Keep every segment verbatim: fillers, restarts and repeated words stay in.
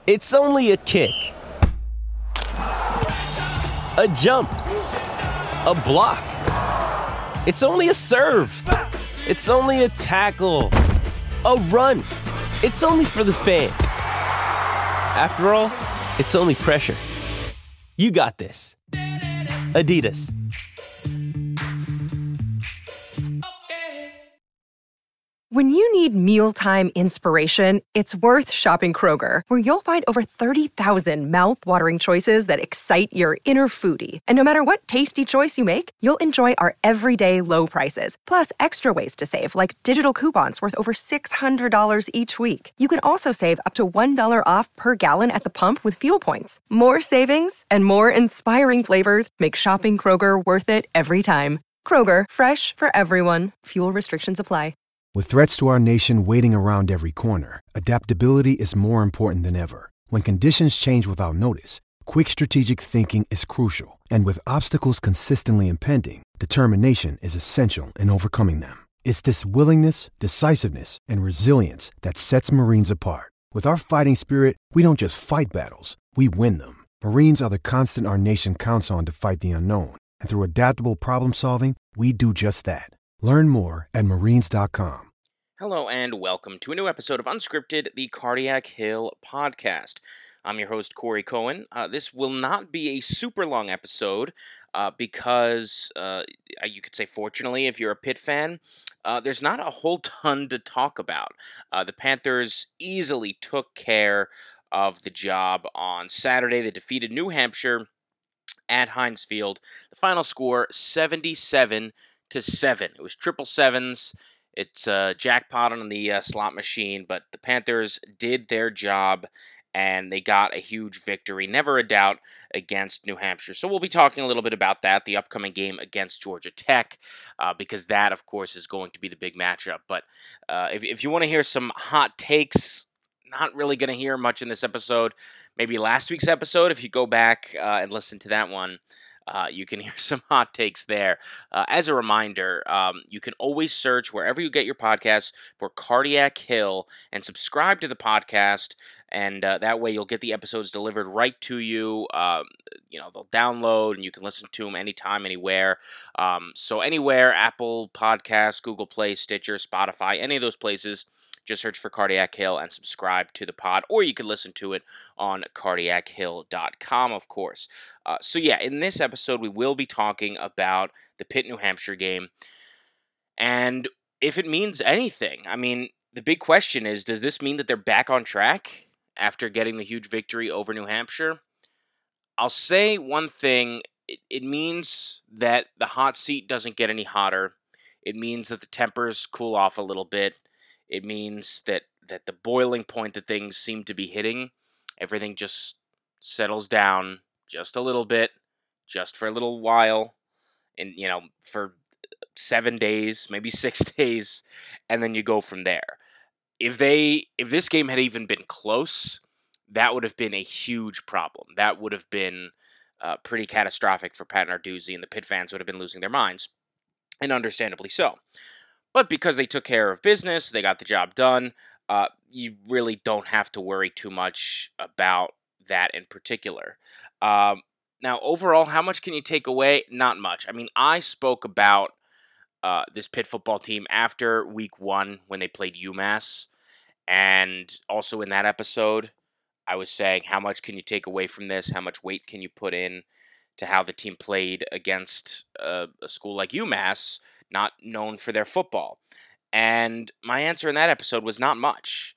It's only a kick, a jump, a block. It's only a serve. It's only a tackle, a run. It's only for the fans. After all, it's only pressure. You got this. Adidas. When you need mealtime inspiration, it's worth shopping Kroger, where you'll find over thirty thousand mouth-watering choices that excite your inner foodie. And no matter what tasty choice you make, you'll enjoy our everyday low prices, plus extra ways to save, like digital coupons worth over six hundred dollars each week. You can also save up to one dollar off per gallon at the pump with fuel points. More savings and more inspiring flavors make shopping Kroger worth it every time. Kroger, fresh for everyone. Fuel restrictions apply. With threats to our nation waiting around every corner, adaptability is more important than ever. When conditions change without notice, quick strategic thinking is crucial. And with obstacles consistently impending, determination is essential in overcoming them. It's this willingness, decisiveness, and resilience that sets Marines apart. With our fighting spirit, we don't just fight battles, we win them. Marines are the constant our nation counts on to fight the unknown. And through adaptable problem solving, we do just that. Learn more at marines dot com. Hello and welcome to a new episode of Unscripted, the Cardiac Hill podcast. I'm your host, Corey Cohen. Uh, this will not be a super long episode uh, because, uh, you could say fortunately, if you're a Pitt fan, uh, there's not a whole ton to talk about. Uh, the Panthers easily took care of the job on Saturday. They defeated New Hampshire at Heinz Field. The final score, seventy-seven to seven. It was triple sevens. It's a jackpot on the uh, slot machine, but the Panthers did their job, and they got a huge victory, never a doubt, against New Hampshire. So we'll be talking a little bit about that, the upcoming game against Georgia Tech, uh, because that, of course, is going to be the big matchup. But uh, if, if you want to hear some hot takes, not really going to hear much in this episode. Maybe last week's episode, if you go back uh, and listen to that one, Uh, you can hear some hot takes there. Uh, as a reminder, um, you can always search wherever you get your podcasts for Cardiac Hill and subscribe to the podcast, and uh, that way you'll get the episodes delivered right to you. Uh, you know, they'll download, and you can listen to them anytime, anywhere. Um, so anywhere, Apple Podcasts, Google Play, Stitcher, Spotify, any of those places, just search for Cardiac Hill and subscribe to the pod, or you can listen to it on cardiac hill dot com, of course. Uh, so yeah, in this episode, we will be talking about the Pitt, New Hampshire game, and if it means anything. I mean, the big question is, does this mean that they're back on track after getting the huge victory over New Hampshire? I'll say one thing. It, it means that the hot seat doesn't get any hotter. It means that the tempers cool off a little bit. It means that, that the boiling point that things seem to be hitting, everything just settles down just a little bit, just for a little while, and, you know, for seven days, maybe six days, and then you go from there. If they, if this game had even been close, that would have been a huge problem. That would have been uh, pretty catastrophic for Pat Narduzzi, and the Pitt fans would have been losing their minds, and understandably so. But because they took care of business, they got the job done, uh, you really don't have to worry too much about that in particular. Um, now, overall, how much can you take away? Not much. I mean, I spoke about uh, this Pitt football team after week one when they played UMass, and also in that episode, I was saying, how much can you take away from this? How much weight can you put in to how the team played against uh, a school like UMass, not known for their football? And my answer in that episode was not much.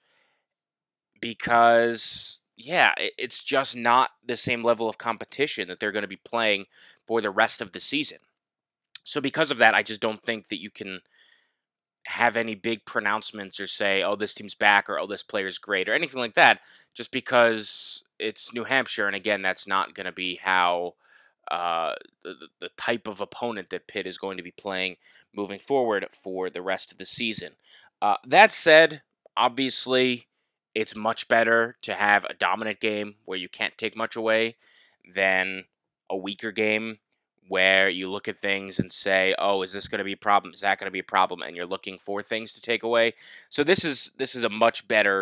Because, yeah, it's just not the same level of competition that they're going to be playing for the rest of the season. So because of that, I just don't think that you can have any big pronouncements or say, oh, this team's back, or oh, this player's great, or anything like that, just because it's New Hampshire. And again, that's not going to be how uh, the, the type of opponent that Pitt is going to be playing moving forward for the rest of the season. Uh, that said, obviously, it's much better to have a dominant game where you can't take much away than a weaker game where you look at things and say, oh, is this going to be a problem? Is that going to be a problem? And you're looking for things to take away. So this is this is a much better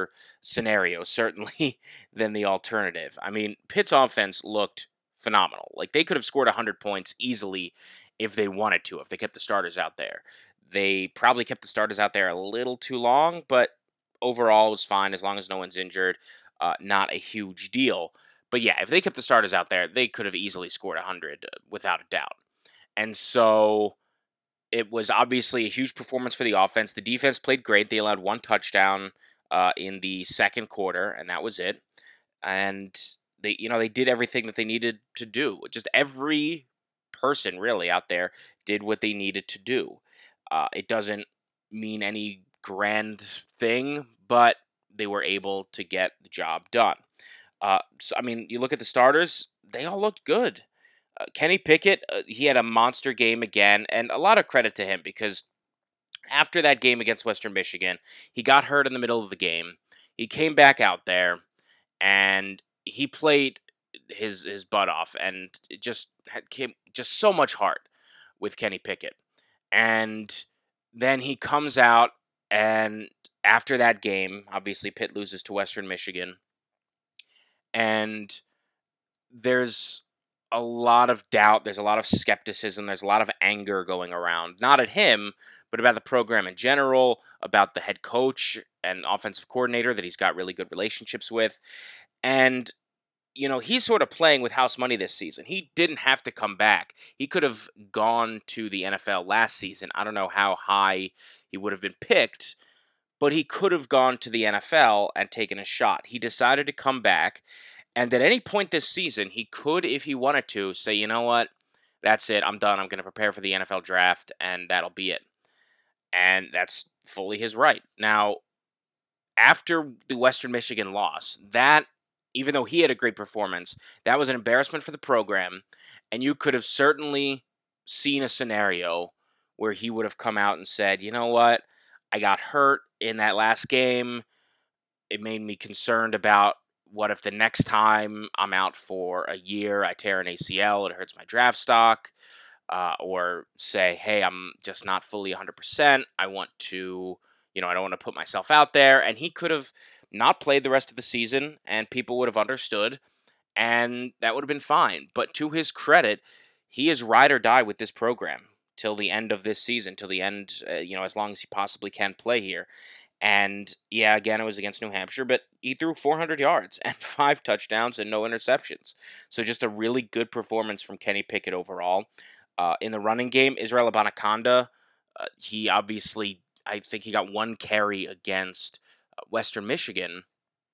scenario, certainly, than the alternative. I mean, Pitt's offense looked phenomenal. Like, they could have scored one hundred points easily if they wanted to, if they kept the starters out there. They probably kept the starters out there a little too long, but overall it was fine as long as no one's injured. Uh, not a huge deal. But yeah, if they kept the starters out there, they could have easily scored one hundred uh, without a doubt. And so it was obviously a huge performance for the offense. The defense played great. They allowed one touchdown uh, in the second quarter, and that was it. And they, you know, they did everything that they needed to do. Just every person really out there did what they needed to do. Uh, it doesn't mean any grand thing, but they were able to get the job done. Uh, so, I mean, you look at the starters, they all looked good. Uh, Kenny Pickett, uh, he had a monster game again, and a lot of credit to him because after that game against Western Michigan, he got hurt in the middle of the game. He came back out there, and he played his his butt off, and it just had came just so much heart with Kenny Pickett. And then he comes out, and after that game, obviously Pitt loses to Western Michigan, and there's a lot of doubt, there's a lot of skepticism, there's a lot of anger going around, not at him, but about the program in general, about the head coach and offensive coordinator that he's got really good relationships with. And, you know, he's sort of playing with house money this season. He didn't have to come back. He could have gone to the N F L last season. I don't know how high he would have been picked, but he could have gone to the N F L and taken a shot. He decided to come back. And at any point this season, he could, if he wanted to, say, you know what, that's it, I'm done. I'm going to prepare for the N F L draft, and that'll be it. And that's fully his right. Now, after the Western Michigan loss, that, even though he had a great performance, that was an embarrassment for the program, and you could have certainly seen a scenario where he would have come out and said, you know what, I got hurt in that last game. It made me concerned about what if the next time I'm out for a year, I tear an A C L, it hurts my draft stock, uh, or say, hey, I'm just not fully one hundred percent. I want to, you know, I don't want to put myself out there. And he could have not played the rest of the season, and people would have understood, and that would have been fine. But to his credit, he is ride or die with this program till the end of this season, till the end, uh, you know, as long as he possibly can play here. And yeah, again, it was against New Hampshire, but he threw four hundred yards and five touchdowns and no interceptions. So just a really good performance from Kenny Pickett overall. Uh, in the running game, Israel Abanikanda, uh, he obviously, I think he got one carry against uh, Western Michigan.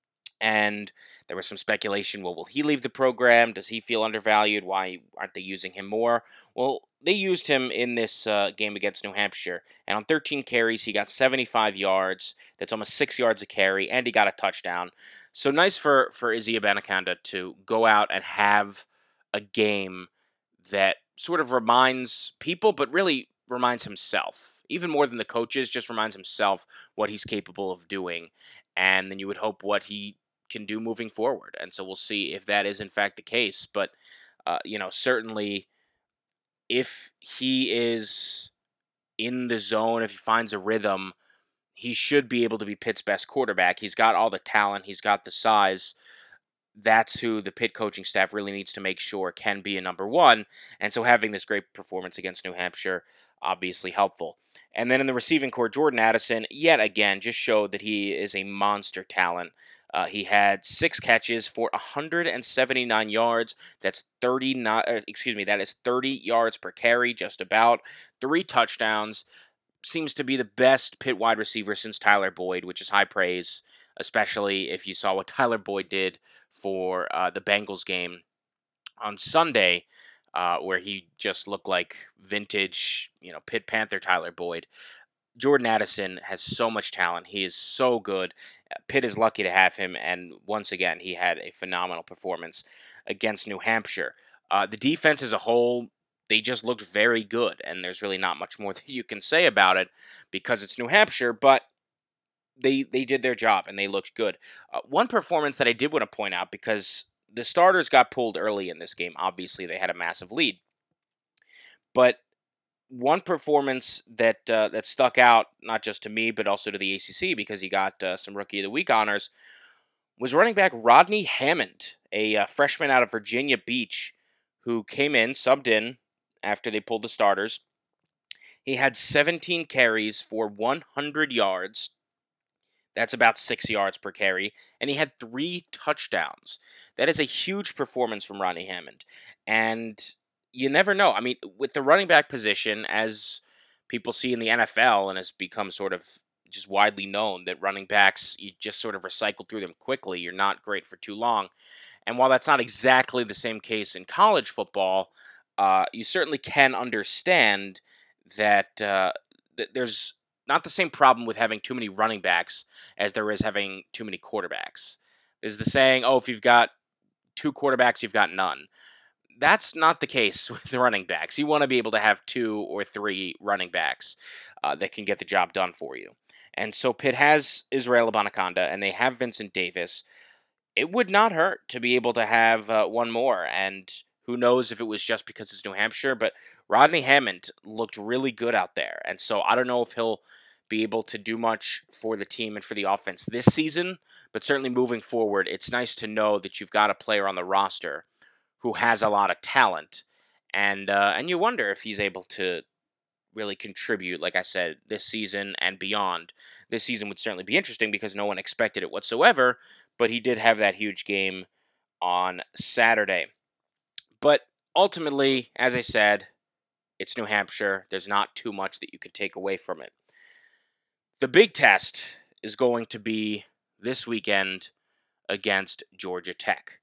And there was some speculation, well, will he leave the program? Does he feel undervalued? Why aren't they using him more? Well, they used him in this uh, game against New Hampshire. And on thirteen carries, he got seventy-five yards. That's almost six yards a carry. And he got a touchdown. So nice for, for Izzy Abanikanda to go out and have a game that sort of reminds people, but really reminds himself. Even more than the coaches, just reminds himself what he's capable of doing. And then you would hope what he can do moving forward. And so we'll see if that is in fact the case. But, uh, you know, certainly if he is in the zone, if he finds a rhythm, he should be able to be Pitt's best quarterback. He's got all the talent. He's got the size. That's who the Pitt coaching staff really needs to make sure can be a number one. And so having this great performance against New Hampshire, obviously helpful. And then in the receiving corps, Jordan Addison, yet again, just showed that he is a monster talent. Uh, he had six catches for one hundred seventy-nine yards. That's thirty-nine. Uh, excuse me. That is thirty yards per carry, just about. Three touchdowns. Seems to be the best Pitt wide receiver since Tyler Boyd, which is high praise, especially if you saw what Tyler Boyd did for uh, the Bengals game on Sunday, uh, where he just looked like vintage, you know, Pitt Panther Tyler Boyd. Jordan Addison has so much talent. He is so good. Pitt is lucky to have him, and once again, he had a phenomenal performance against New Hampshire. Uh, the defense as a whole, they just looked very good, and there's really not much more that you can say about it because it's New Hampshire, but they they did their job, and they looked good. Uh, one performance that I did want to point out, because the starters got pulled early in this game. Obviously, they had a massive lead. But one performance that uh, that stuck out, not just to me, but also to the A C C, because he got uh, some Rookie of the Week honors, was running back Rodney Hammond, a uh, freshman out of Virginia Beach, who came in, subbed in after they pulled the starters. He had seventeen carries for one hundred yards. That's about six yards per carry. And he had three touchdowns. That is a huge performance from Rodney Hammond. And you never know. I mean, with the running back position, as people see in the N F L, and has become sort of just widely known that running backs, you just sort of recycle through them quickly. You're not great for too long. And while that's not exactly the same case in college football, uh, you certainly can understand that, uh, that there's not the same problem with having too many running backs as there is having too many quarterbacks. There's the saying, oh, if you've got two quarterbacks, you've got none. That's not the case with the running backs. You want to be able to have two or three running backs uh, that can get the job done for you. And so Pitt has Israel Abanikanda, and they have Vincent Davis. It would not hurt to be able to have uh, one more, and who knows if it was just because it's New Hampshire, but Rodney Hammond looked really good out there, and so I don't know if he'll be able to do much for the team and for the offense this season, but certainly moving forward, it's nice to know that you've got a player on the roster who has a lot of talent, and uh, and you wonder if he's able to really contribute, like I said, this season and beyond. This season would certainly be interesting because no one expected it whatsoever, but he did have that huge game on Saturday. But ultimately, as I said, it's New Hampshire. There's not too much that you can take away from it. The big test is going to be this weekend against Georgia Tech,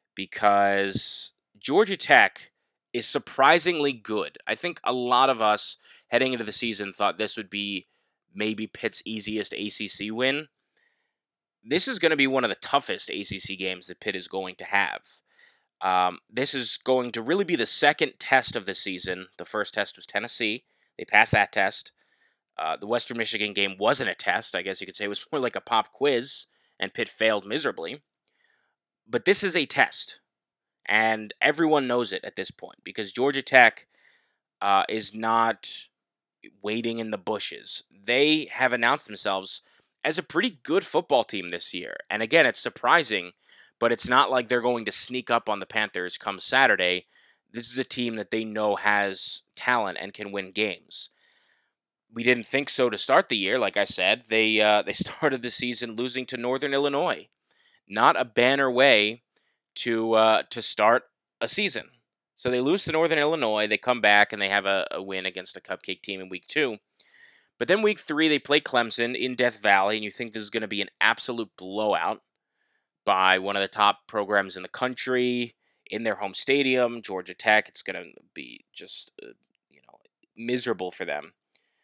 because Georgia Tech is surprisingly good. I think a lot of us heading into the season thought this would be maybe Pitt's easiest A C C win. This is going to be one of the toughest A C C games that Pitt is going to have. Um, this is going to really be the second test of the season. The first test was Tennessee. They passed that test. Uh, the Western Michigan game wasn't a test. I guess you could say it was more like a pop quiz, and Pitt failed miserably. But this is a test, and everyone knows it at this point, because Georgia Tech uh, is not waiting in the bushes. They have announced themselves as a pretty good football team this year. And again, it's surprising, but it's not like they're going to sneak up on the Panthers come Saturday. This is a team that they know has talent and can win games. We didn't think so to start the year. Like I said, they uh, they started the season losing to Northern Illinois. Not a banner way to uh, to start a season. So they lose to Northern Illinois. They come back and they have a, a win against a cupcake team in week two. But then week three, they play Clemson in Death Valley, and you think this is going to be an absolute blowout by one of the top programs in the country in their home stadium, Georgia Tech. It's going to be just uh, you know miserable for them.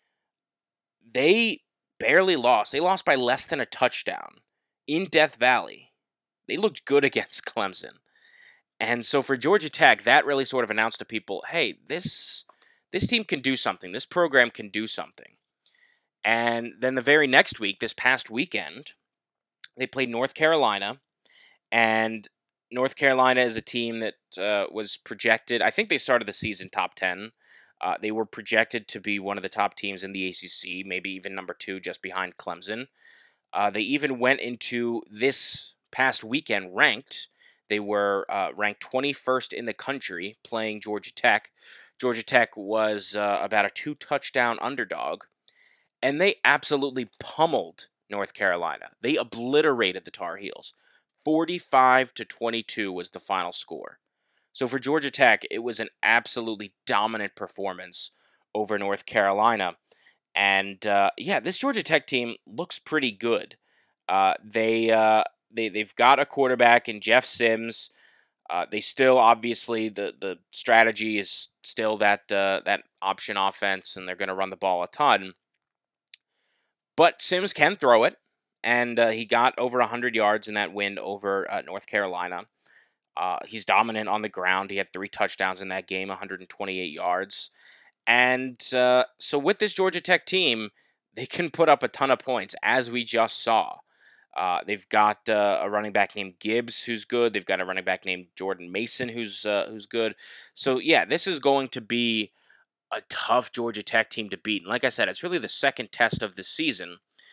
They barely lost. They lost by less than a touchdown in Death Valley. They looked good against Clemson. And so for Georgia Tech, that really sort of announced to people, hey, this this team can do something. This program can do something. And then the very next week, this past weekend, they played North Carolina. And North Carolina is a team that uh, was projected, I think they started the season top ten. Uh, they were projected to be one of the top teams in the A C C, maybe even number two, just behind Clemson. Uh, they even went into this past weekend ranked. They were uh, ranked twenty-first in the country playing Georgia Tech. Georgia Tech was uh, about a two-touchdown underdog, and they absolutely pummeled North Carolina. They obliterated the Tar Heels. forty-five to twenty-two was the final score. So for Georgia Tech, it was an absolutely dominant performance over North Carolina. And uh, yeah, this Georgia Tech team looks pretty good. Uh, they uh, they they've got a quarterback in Jeff Sims. Uh, they still obviously the the strategy is still that uh, that option offense, and they're going to run the ball a ton. But Sims can throw it, and uh, he got over one hundred yards in that win over uh, North Carolina. Uh, he's dominant on the ground. He had three touchdowns in that game, one hundred twenty-eight yards. And uh, so with this Georgia Tech team, they can put up a ton of points, as we just saw. Uh, they've got uh, a running back named Gibbs who's good. They've got a running back named Jordan Mason who's uh, who's good. So, yeah, this is going to be a tough Georgia Tech team to beat. And like I said, it's really the second test of the season.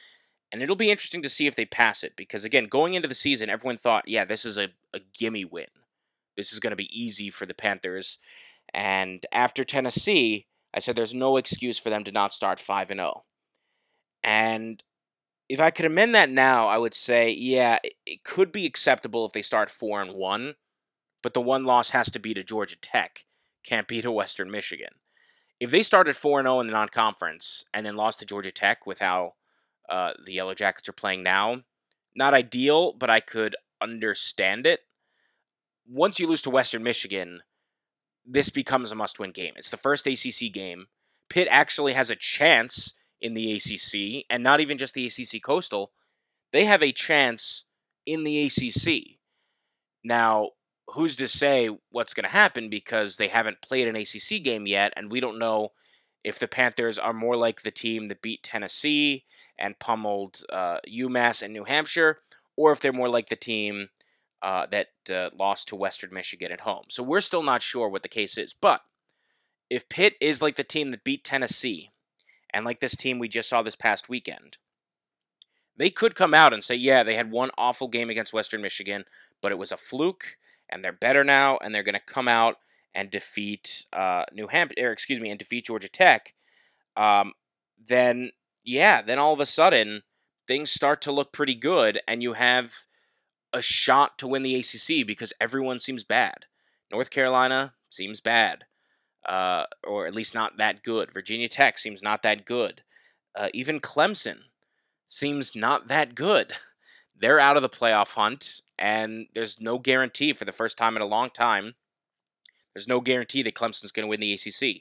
And it'll be interesting to see if they pass it, because, again, going into the season, everyone thought, yeah, this is a, a gimme win. This is going to be easy for the Panthers. And after Tennessee, I said there's no excuse for them to not start five and oh. And if I could amend that now, I would say, yeah, it, it could be acceptable if they start four and one, but the one loss has to be to Georgia Tech. Can't be to Western Michigan. If they started four and oh in the non-conference and then lost to Georgia Tech with how uh, the Yellow Jackets are playing now, not ideal, but I could understand it. Once you lose to Western Michigan, this becomes a must-win game. It's the first A C C game. Pitt actually has a chance in the A C C, and not even just the A C C Coastal. They have a chance in the A C C. Now, who's to say what's going to happen, because they haven't played an A C C game yet, and we don't know if the Panthers are more like the team that beat Tennessee and pummeled uh, UMass and New Hampshire, or if they're more like the team uh, that uh, lost to Western Michigan at home. So we're still not sure what the case is. But if Pitt is like the team that beat Tennessee, and like this team we just saw this past weekend, they could come out and say, yeah, they had one awful game against Western Michigan, but it was a fluke, and they're better now, and they're going to come out and defeat uh, New Hampshire, excuse me, and defeat Georgia Tech. Um, then, yeah, then all of a sudden, things start to look pretty good, and you have a shot to win the A C C because everyone seems bad. North Carolina seems bad, uh, or at least not that good. Virginia Tech seems not that good. Uh, even Clemson seems not that good. They're out of the playoff hunt, and there's no guarantee for the first time in a long time. There's no guarantee that Clemson's going to win the A C C.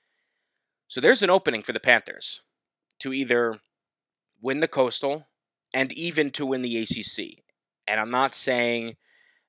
So there's an opening for the Panthers to either win the Coastal and even to win the A C C. And I'm not saying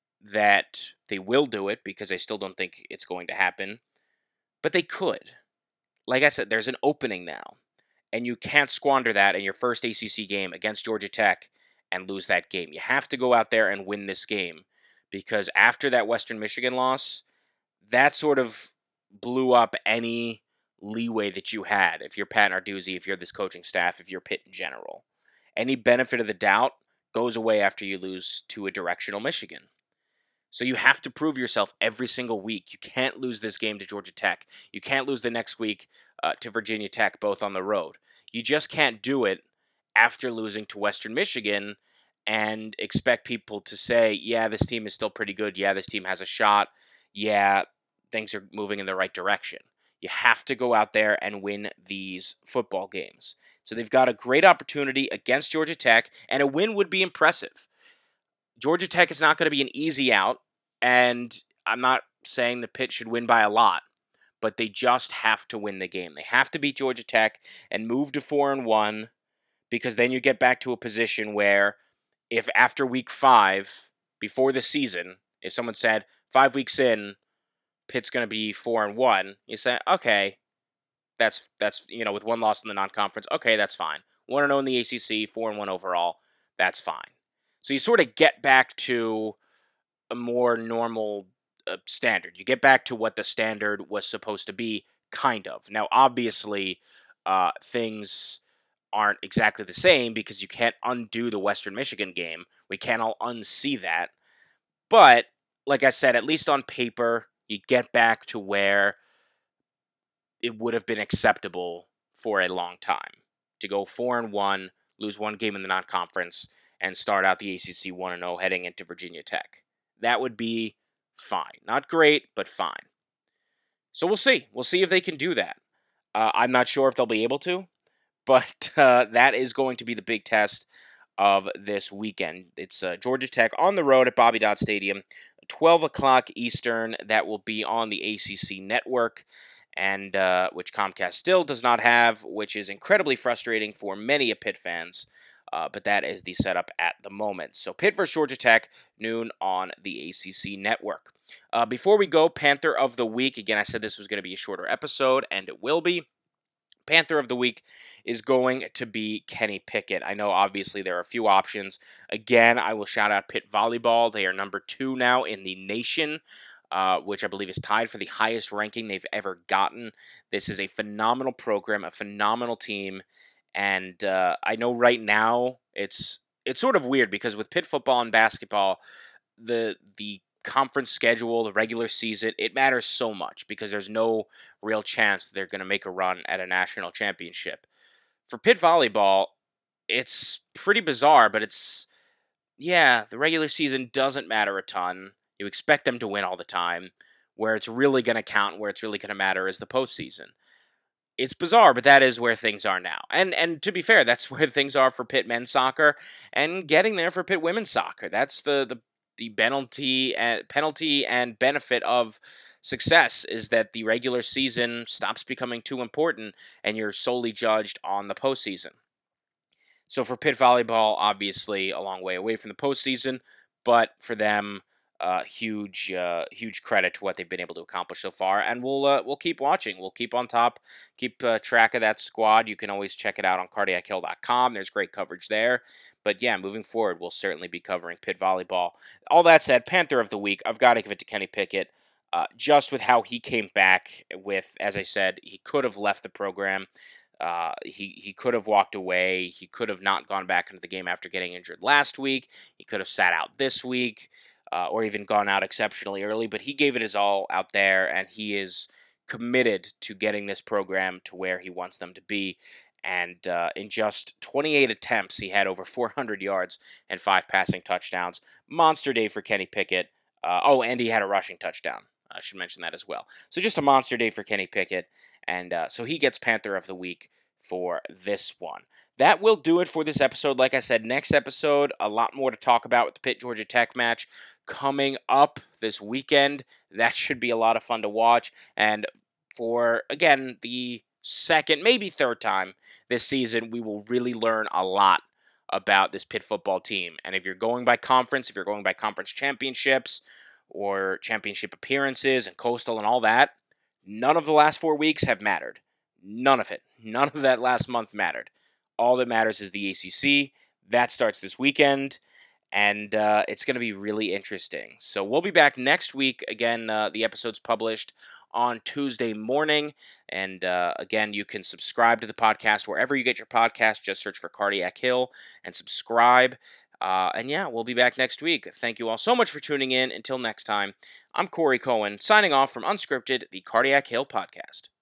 that they will do it, because I still don't think it's going to happen, but they could. Like I said, there's an opening now, and you can't squander that in your first A C C game against Georgia Tech and lose that game. You have to go out there and win this game, because after that Western Michigan loss, that sort of blew up any leeway that you had if you're Pat Narduzzi, if you're this coaching staff, if you're Pitt in general. Any benefit of the doubt goes away after you lose to a directional Michigan. So you have to prove yourself every single week. You can't lose this game to Georgia Tech. You can't lose the next week uh, to Virginia Tech, both on the road. You just can't do it after losing to Western Michigan and expect people to say, yeah, this team is still pretty good. Yeah, this team has a shot. Yeah, things are moving in the right direction. You have to go out there and win these football games. So they've got a great opportunity against Georgia Tech, and a win would be impressive. Georgia Tech is not going to be an easy out, and I'm not saying the Pitt should win by a lot, but they just have to win the game. They have to beat Georgia Tech and move to four and one, because then you get back to a position where if after week five, before the season, if someone said five weeks in, Pitt's going to be four and one, you say, okay, that's that's you know with one loss in the non-conference, okay, that's fine. one and oh in the A C C, four and one overall, that's fine. So you sort of get back to a more normal uh, standard. You get back to what the standard was supposed to be, kind of. Now, obviously, uh, things aren't exactly the same, because you can't undo the Western Michigan game. We can't all unsee that. But, like I said, at least on paper, you get back to where it would have been acceptable for a long time. To go four and one, lose one game in the non-conference, and start out the A C C one and oh heading into Virginia Tech. That would be fine. Not great, but fine. So we'll see. We'll see if they can do that. Uh, I'm not sure if they'll be able to, but uh, that is going to be the big test of this weekend. It's uh, Georgia Tech on the road at Bobby Dodd Stadium, twelve o'clock Eastern. That will be on the A C C network, and uh, which Comcast still does not have, which is incredibly frustrating for many of Pitt fans. Uh, but that is the setup at the moment. So Pitt versus Georgia Tech, noon on the A C C network. Uh, before we go, Panther of the Week. Again, I said this was going to be a shorter episode, and it will be. Panther of the Week is going to be Kenny Pickett. I know, obviously, there are a few options. Again, I will shout out Pitt Volleyball. They are number two now in the nation, uh, which I believe is tied for the highest ranking they've ever gotten. This is a phenomenal program, a phenomenal team. And uh, I know right now, It's it's sort of weird because with Pitt football and basketball, the the conference schedule, the regular season, it matters so much because there's no real chance that they're going to make a run at a national championship. For Pitt volleyball, it's pretty bizarre, but it's, yeah, the regular season doesn't matter a ton. You expect them to win all the time. Where it's really going to count, where it's really going to matter is the postseason. It's bizarre, but that is where things are now. And and to be fair, that's where things are for Pitt men's soccer and getting there for Pitt women's soccer. That's the the, the penalty and penalty and benefit of success is that the regular season stops becoming too important and you're solely judged on the postseason. So for Pitt volleyball, obviously a long way away from the postseason, but for them, uh, huge, uh, huge credit to what they've been able to accomplish so far. And we'll uh, we'll keep watching. We'll keep on top, keep uh, track of that squad. You can always check it out on cardiac hill dot com. There's great coverage there. But yeah, moving forward, we'll certainly be covering Pitt volleyball. All that said, Panther of the Week, I've got to give it to Kenny Pickett. Uh, just with how he came back with, as I said, he could have left the program. Uh, he, he could have walked away. He could have not gone back into the game after getting injured last week. He could have sat out this week uh, or even gone out exceptionally early. But he gave it his all out there, and he is committed to getting this program to where he wants them to be. And uh, in just twenty-eight attempts, he had over four hundred yards and five passing touchdowns. Monster day for Kenny Pickett. Uh, oh, and he had a rushing touchdown. I should mention that as well. So just a monster day for Kenny Pickett. And uh, so he gets Panther of the Week for this one. That will do it for this episode. Like I said, next episode, a lot more to talk about with the Pitt Georgia Tech match coming up this weekend. That should be a lot of fun to watch. And for, again, the second, maybe third time this season, we will really learn a lot about this Pitt football team. And if you're going by conference, if you're going by conference championships or championship appearances and coastal and all that, none of the last four weeks have mattered. None of it. None of that last month mattered. All that matters is the A C C. That starts this weekend, and uh, it's going to be really interesting. So we'll be back next week. Again, uh, the episode's published on Tuesday morning. And uh, again, you can subscribe to the podcast wherever you get your podcast. Just search for Cardiac Hill and subscribe. Uh, and yeah, we'll be back next week. Thank you all so much for tuning in. Until next time, I'm Corey Cohen, signing off from Unscripted, the Cardiac Hill Podcast.